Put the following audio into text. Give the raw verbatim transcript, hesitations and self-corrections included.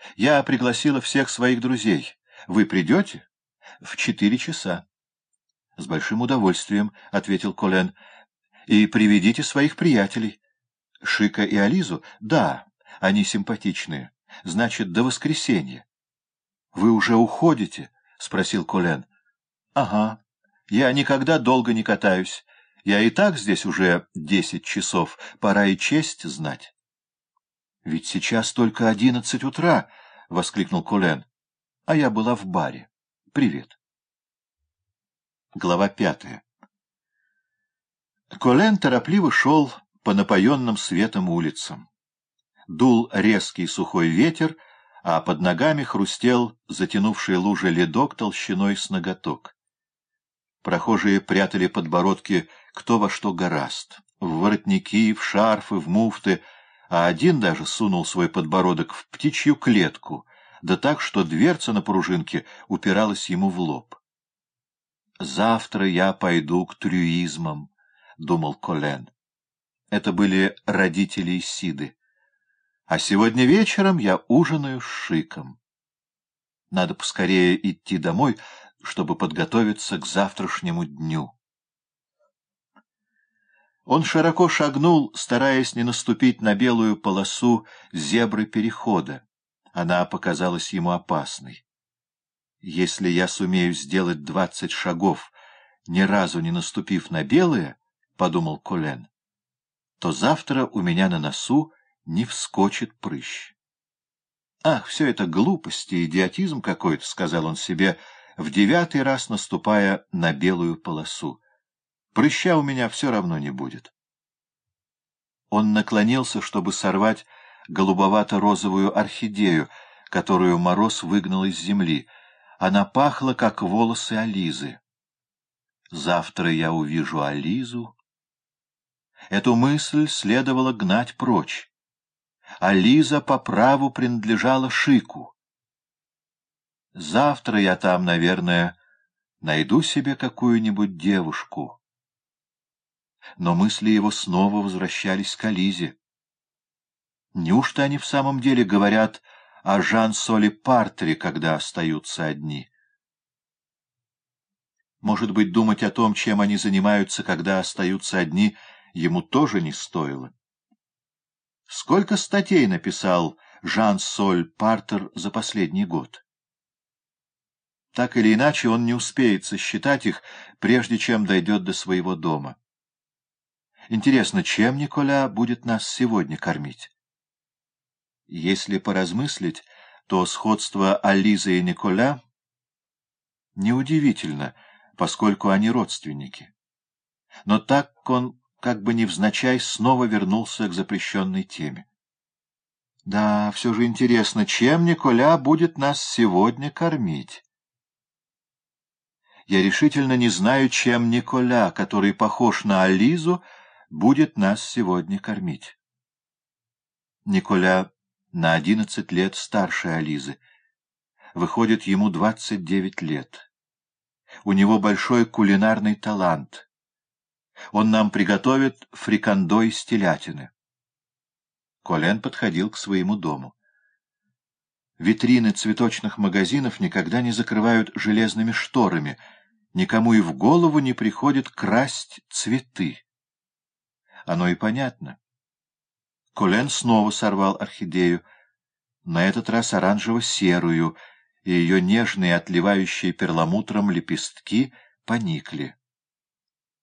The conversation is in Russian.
Я пригласила всех своих друзей. Вы придете? В четыре часа. — С большим удовольствием, — ответил Колен. — И приведите своих приятелей. — Шика и Ализу? — Да, они симпатичные. Значит, до воскресенья. — Вы уже уходите? — спросил Колен. — Ага. Я никогда долго не катаюсь. Я и так здесь уже десять часов. Пора и честь знать. — Ведь сейчас только одиннадцать утра, — воскликнул Колен. — А я была в баре. Привет. Глава пятая. Колен торопливо шел по напоенным светом улицам. Дул резкий сухой ветер, а под ногами хрустел затянувший лужи ледок толщиной с ноготок. Прохожие прятали подбородки кто во что горазд, в воротники, в шарфы, в муфты, а один даже сунул свой подбородок в птичью клетку, да так, что дверца на пружинке упиралась ему в лоб. «Завтра я пойду к трюизмам», — думал Колен. Это были родители Исиды. А сегодня вечером я ужинаю с Шиком. Надо поскорее идти домой, чтобы подготовиться к завтрашнему дню. Он широко шагнул, стараясь не наступить на белую полосу зебры перехода. Она показалась ему опасной. Если я сумею сделать двадцать шагов, ни разу не наступив на белое, — подумал Колен, — то завтра у меня на носу не вскочит прыщ. «Ах, все это глупости, идиотизм какой-то», — сказал он себе, в девятый раз наступая на белую полосу. «Прыща у меня все равно не будет». Он наклонился, чтобы сорвать голубовато-розовую орхидею, которую мороз выгнал из земли. Она пахла, как волосы Ализы. «Завтра я увижу Ализу». Эту мысль следовало гнать прочь. Ализа по праву принадлежала Шику. Завтра я там, наверное, найду себе какую-нибудь девушку. Но мысли его снова возвращались к Ализе. Неужто они в самом деле говорят о Жан-Соле Партре, когда остаются одни? Может быть, думать о том, чем они занимаются, когда остаются одни, ему тоже не стоило. Сколько статей написал Жан-Соль Партер за последний год? Так или иначе, он не успеет сосчитать их, прежде чем дойдет до своего дома. Интересно, чем Николя будет нас сегодня кормить? Если поразмыслить, то сходство Ализы и Николя неудивительно, поскольку они родственники. Но так он как бы невзначай снова вернулся к запрещенной теме. Да, все же интересно, чем Николя будет нас сегодня кормить? Я решительно не знаю, чем Николя, который похож на Ализу, будет нас сегодня кормить. Николя на одиннадцать лет старше Ализы. Выходит, ему двадцать девять лет. У него большой кулинарный талант. Он нам приготовит фрикандо из телятины. Колен подходил к своему дому. Витрины цветочных магазинов никогда не закрывают железными шторами. Никому и в голову не приходит красть цветы. Оно и понятно. Колен снова сорвал орхидею, на этот раз оранжево-серую, и ее нежные, отливающие перламутром лепестки поникли.